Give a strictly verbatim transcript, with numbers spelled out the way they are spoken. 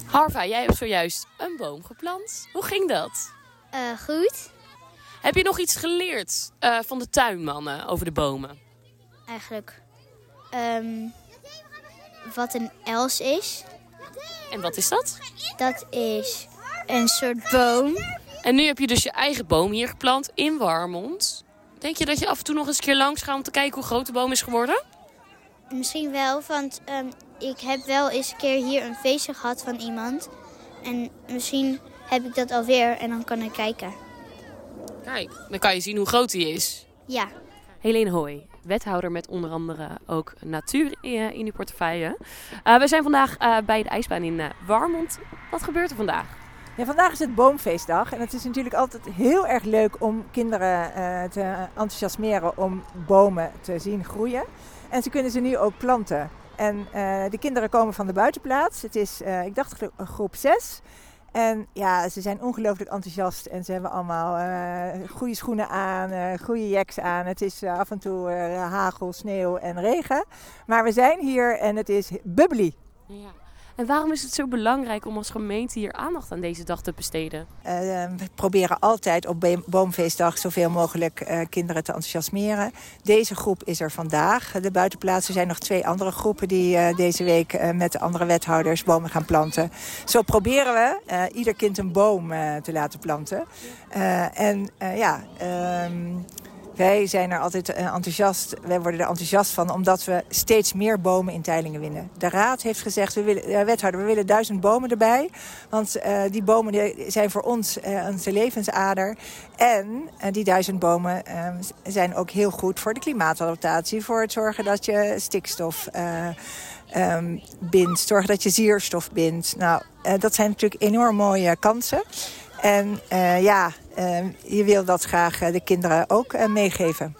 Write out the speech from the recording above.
Harva, jij hebt zojuist een boom geplant. Hoe ging dat? Uh, goed. Heb je nog iets geleerd uh, van de tuinmannen over de bomen? Eigenlijk um, wat een els is. En wat is dat? Dat is een soort boom. En nu heb je dus je eigen boom hier geplant in Warmond. Denk je dat je af en toe nog eens een keer langs gaat om te kijken hoe groot de boom is geworden? Misschien wel, want um, ik heb wel eens een keer hier een feestje gehad van iemand. En misschien heb ik dat alweer en dan kan ik kijken. Kijk, dan kan je zien hoe groot die is. Ja. Helene Hooy, wethouder met onder andere ook natuur in uw portefeuille. Uh, we zijn vandaag uh, bij de ijsbaan in uh, Warmond. Wat gebeurt er vandaag? Ja, vandaag is het boomfeestdag en het is natuurlijk altijd heel erg leuk om kinderen uh, te enthousiasmeren om bomen te zien groeien. En ze kunnen ze nu ook planten. En uh, de kinderen komen van de buitenplaats. Het is, uh, ik dacht, groep zes. En ja, ze zijn ongelooflijk enthousiast en ze hebben allemaal uh, goede schoenen aan, uh, goede jacks aan. Het is uh, af en toe uh, hagel, sneeuw en regen. Maar we zijn hier en het is bubbly. Ja. En waarom is het zo belangrijk om als gemeente hier aandacht aan deze dag te besteden? Uh, we proberen altijd op boomfeestdag zoveel mogelijk uh, kinderen te enthousiasmeren. Deze groep is er vandaag. De buitenplaats. Er zijn nog twee andere groepen die uh, deze week uh, met de andere wethouders bomen gaan planten. Zo proberen we uh, ieder kind een boom uh, te laten planten. Uh, en uh, ja... Um, Wij zijn er altijd enthousiast, wij worden er enthousiast van omdat we steeds meer bomen in Teylingen winnen. De raad heeft gezegd, we willen, uh, wethouder, we willen duizend bomen erbij. Want uh, die bomen die zijn voor ons uh, onze levensader. En uh, die duizend bomen uh, zijn ook heel goed voor de klimaatadaptatie. Voor het zorgen dat je stikstof uh, um, bindt, zorgen dat je zuurstof bindt. Nou, uh, dat zijn natuurlijk enorm mooie kansen. En uh, ja, uh, je wil dat graag uh, de kinderen ook uh, meegeven.